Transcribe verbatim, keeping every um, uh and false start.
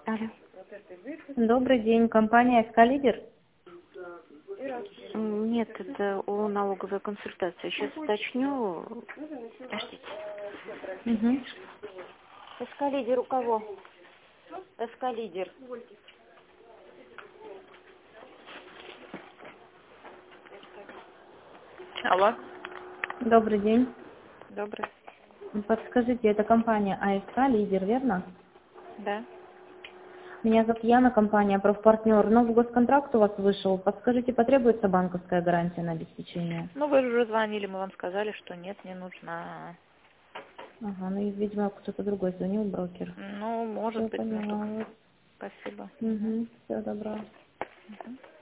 Алло. Добрый день, компания «Эскалибер». М, Нет, это о налоговой консультации. Сейчас уточню. Подождите. Мгм. Эскалидер у кого? Эскалидер. Алло. Добрый день. Добрый. Подскажите, это компания АСК «Лидер», верно? Да. Меня зовут Яна, компания «Профпартнер». Новый госконтракт у вас вышел. Подскажите, потребуется банковская гарантия на обеспечение? Ну, вы же уже звонили, мы вам сказали, что нет, не нужна. Ага, ну и, видимо, кто-то другой звонил, брокер. Ну, может Все быть, ну, только поняла. спасибо. Мгм. Угу, все, добро. Мгм.